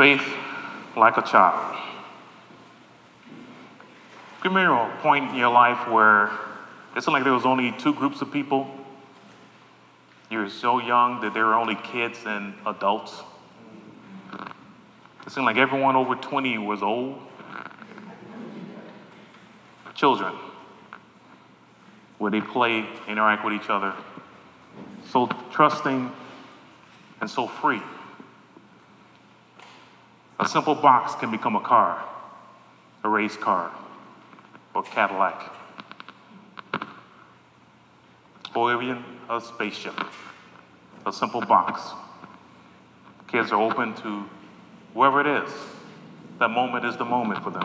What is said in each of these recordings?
Faith like a child. Give me a point in your life where it seemed like there was only two groups of people. You were so young that there were only kids and adults. It seemed like everyone over 20 was old. Children, where they play, interact with each other, so trusting and so free. A simple box can become a car, a race car, or Cadillac, or even a spaceship, a simple box. Kids are open to whoever it is. That moment is the moment for them.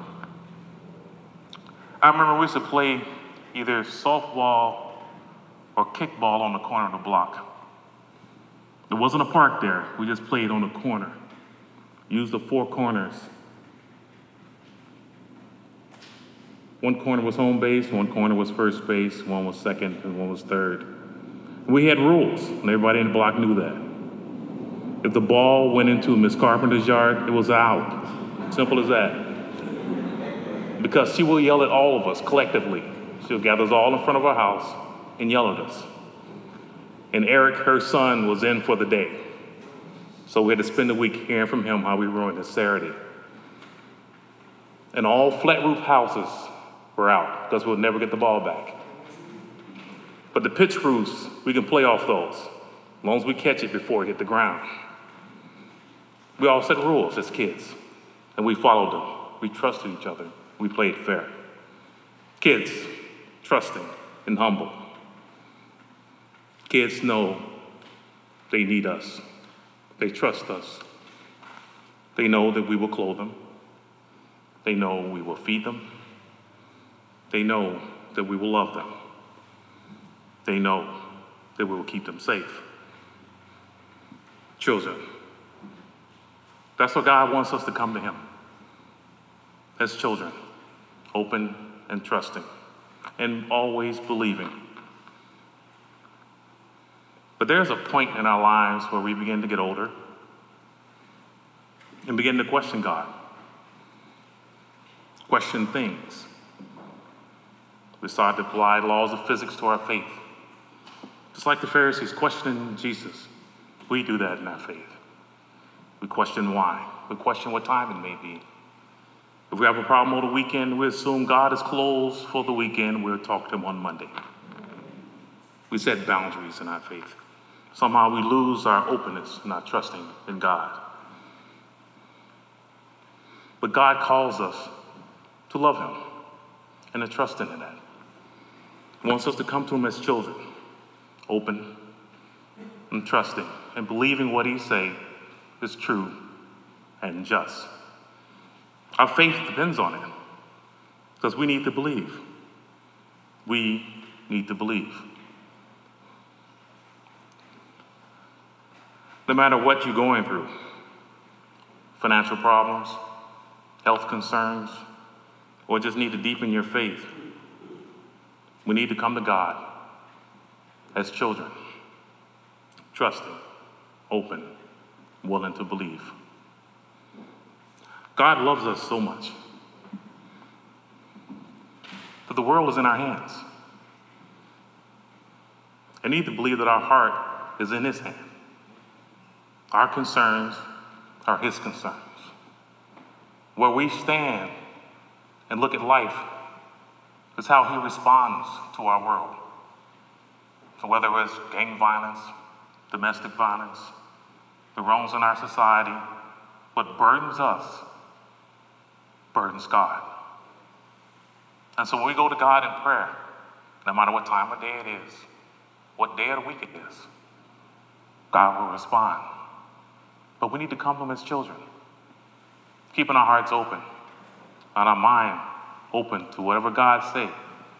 I remember we used to play either softball or kickball on the corner of the block. There wasn't a park there. We just played on the corner. Used the four corners. One corner was home base, one corner was first base, one was second, and one was third. We had rules, and everybody in the block knew that. If the ball went into Miss Carpenter's yard, it was out. Simple as that. Because she will yell at all of us collectively. She'll gather us all in front of our house and yell at us. And Eric, her son, was in for the day. So we had to spend the week hearing from him how we ruined his Saturday. And all flat roof houses were out because we'll never get the ball back. But the pitch roofs, we can play off those, as long as we catch it before it hit the ground. We all set rules as kids, and we followed them. We trusted each other. We played fair. Kids, trusting and humble. Kids know they need us. They trust us. They know that we will clothe them. They know we will feed them. They know that we will love them. They know that we will keep them safe. Children, that's what God wants us to come to Him. As children, open and trusting, and always believing. But there's a point in our lives where we begin to get older and begin to question God, question things. We start to apply laws of physics to our faith. Just like the Pharisees questioning Jesus, we do that in our faith. We question why. We question what time it may be. If we have a problem over the weekend, we assume God is closed for the weekend. We'll talk to Him on Monday. We set boundaries in our faith. Somehow we lose our openness and our trusting in God. But God calls us to love Him and to trust in that. He wants us to come to Him as children, open and trusting and believing what He says is true and just. Our faith depends on it because we need to believe. We need to believe. No matter what you're going through, financial problems, health concerns, or just need to deepen your faith, we need to come to God as children, trusting, open, willing to believe. God loves us so much that the world is in our hands. I need to believe that our heart is in His hand. Our concerns are His concerns. Where we stand and look at life is how He responds to our world. So whether it's gang violence, domestic violence, the wrongs in our society, what burdens us burdens God. And so when we go to God in prayer, no matter what time of day it is, what day of the week it is, God will respond. But we need to come to Him as children, keeping our hearts open and our mind open to whatever God says.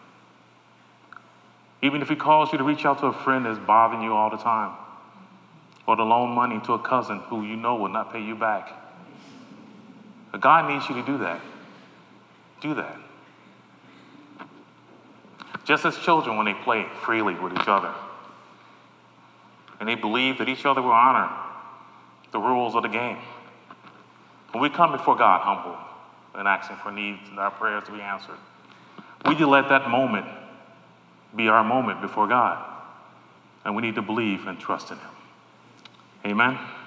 Even if He calls you to reach out to a friend that's bothering you all the time, or to loan money to a cousin who you know will not pay you back. But God needs you to do that. Do that. Just as children when they play freely with each other, and they believe that each other will honor the rules of the game. When we come before God humble and asking for needs and our prayers to be answered, we need to let that moment be our moment before God. And we need to believe and trust in him. Amen.